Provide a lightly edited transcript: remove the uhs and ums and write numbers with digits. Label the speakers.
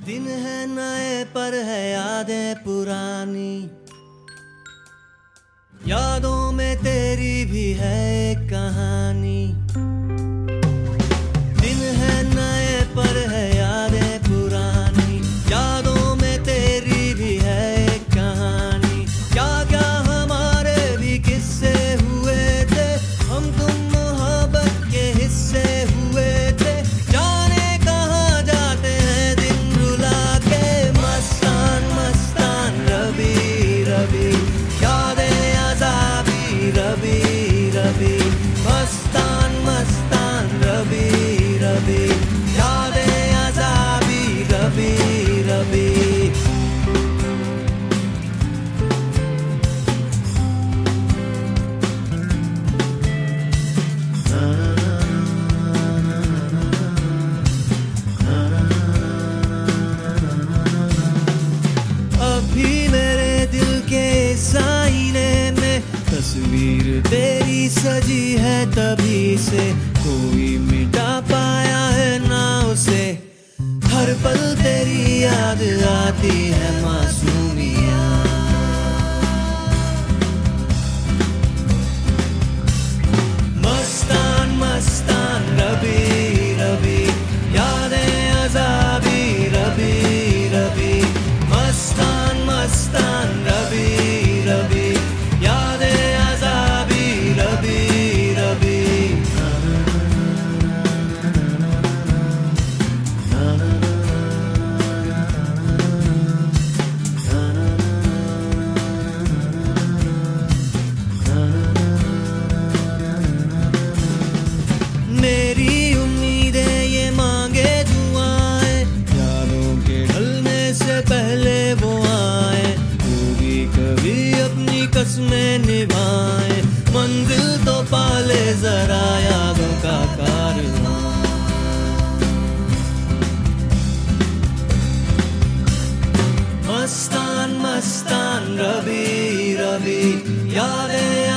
Speaker 1: दिन है नए पर है यादें पुरानी, यादों में तेरी भी है एक कहानी। दिन है नए पर है यादें पुरानी, यादों में तेरी भी है एक कहानी। क्या क्या हमारे भी किस्से हुए थे, हम तुम मोहब्बत के हिस्से हुए थे। जाने कहाँ जाते हैं दिन रुला के, मस्तान मस्तान रबी रबी, यादें अज़ाबी रबी रबी। मस्तान मस्तान रबी रबी, यादें अज़ाबी रबी रबी। अभी मेरे दिल के साईने में तस्वीर तेरी सजी है तभी से, कोई मिटा पाया है ना उसे। हर पल तेरी याद आती है मासूमिया, मस्तान मस्तान रबी रबी, यादें अज़ाबी रबी रबी। मस्तान मस्तान रबी रबी, यादें अज़ाबी रबी रबी। मेरी उम्मीदें ये मांगे दुआएं, यादों के ढलने से पहले वो आए। कभी कभी अपनी कसमें निभाएं, मंजिल तो पाले जरा यादों का कारवां। मस्तान मस्तान रबी रबी, यादें